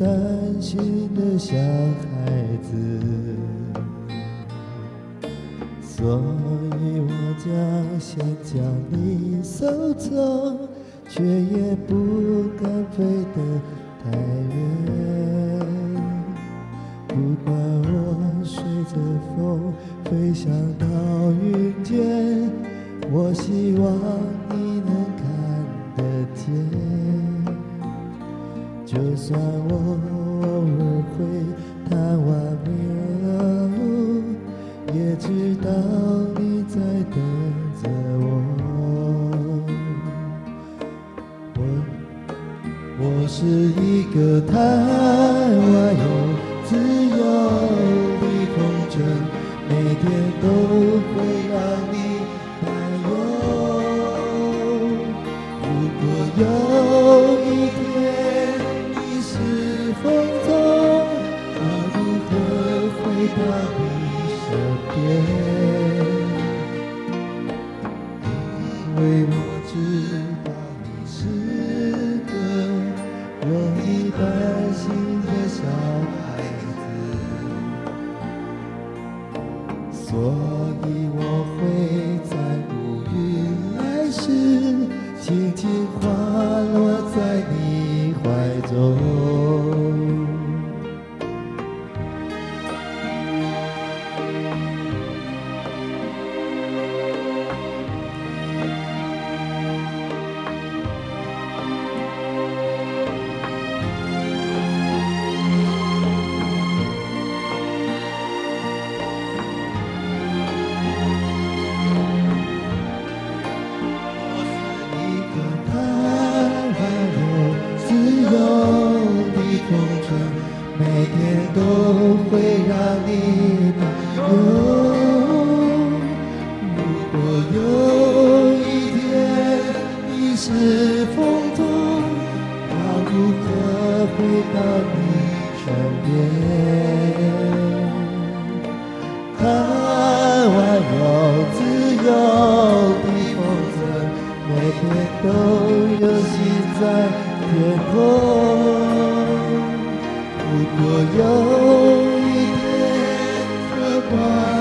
心的小孩子，所以我将先将你收走，却也不敢飞得太远。不管我随着风飞翔到云间，我希望你能看得见。就算我偶尔会贪玩迷路，也知道你在等着我。我是一个贪玩又自由的风筝，每天都会让你担忧。如果有一天你是风筝，我如何回到你身边？因为我知道你是个容易担心的小孩子，所以我会在乌云来时，轻轻滑落在你怀中。每天都会让你担忧。如果有一天你是风筝，要如何回到你身边？贪玩又自由的风筝，每天都有心在天空。如果有一天，可把